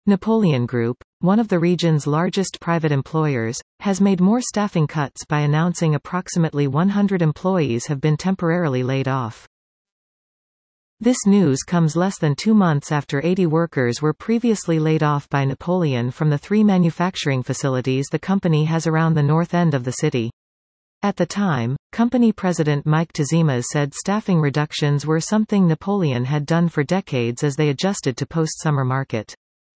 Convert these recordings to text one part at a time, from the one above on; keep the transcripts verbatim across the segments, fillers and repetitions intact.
Napoleon Group, one of the region's largest private employers, has made more staffing cuts by announcing approximately one hundred employees have been temporarily laid off. This news comes less than two months after eighty workers were previously laid off by Napoleon from the three manufacturing facilities the company has around the north end of the city. At the time, company president Mike Tzimas said staffing reductions were something Napoleon had done for decades as they adjusted to post-summer market.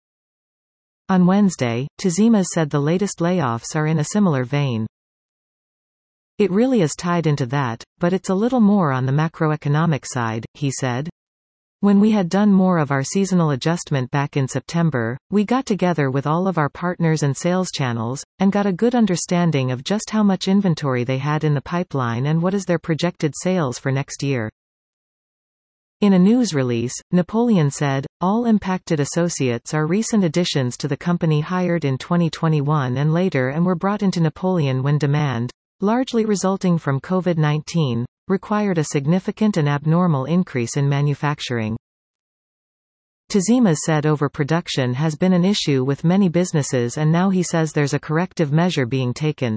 On Wednesday, Tzimas said the latest layoffs are in a similar vein. It really is tied into that, but it's a little more on the macroeconomic side, he said. When we had done more of our seasonal adjustment back in September, we got together with all of our partners and sales channels, and got a good understanding of just how much inventory they had in the pipeline and what is their projected sales for next year. In a news release, Napoleon said, all impacted associates are recent additions to the company hired in twenty twenty-one and later and were brought into Napoleon when demand, largely resulting from COVID nineteen, required a significant and abnormal increase in manufacturing. Tzimas said overproduction has been an issue with many businesses and now he says there's a corrective measure being taken.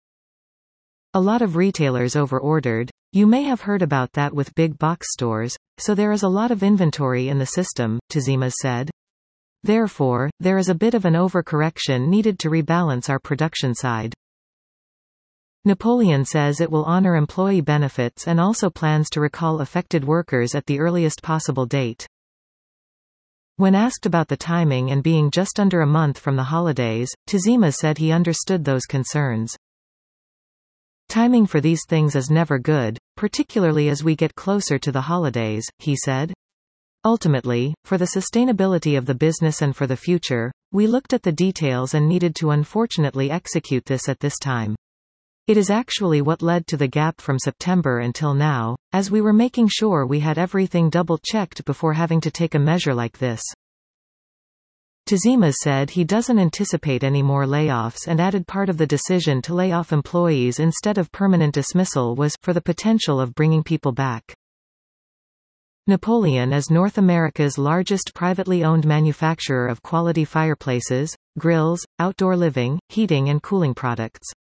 A lot of retailers overordered. You may have heard about that with big box stores, so there is a lot of inventory in the system, Tzimas said. Therefore, there is a bit of an overcorrection needed to rebalance our production side. Napoleon says it will honor employee benefits and also plans to recall affected workers at the earliest possible date. When asked about the timing and being just under a month from the holidays, Tzimas said he understood those concerns. Timing for these things is never good, particularly as we get closer to the holidays, he said. Ultimately, for the sustainability of the business and for the future, we looked at the details and needed to unfortunately execute this at this time. It is actually what led to the gap from September until now, as we were making sure we had everything double-checked before having to take a measure like this. Tzimas said he doesn't anticipate any more layoffs and added part of the decision to lay off employees instead of permanent dismissal was for the potential of bringing people back. Napoleon is North America's largest privately owned manufacturer of quality fireplaces, grills, outdoor living, heating and cooling products.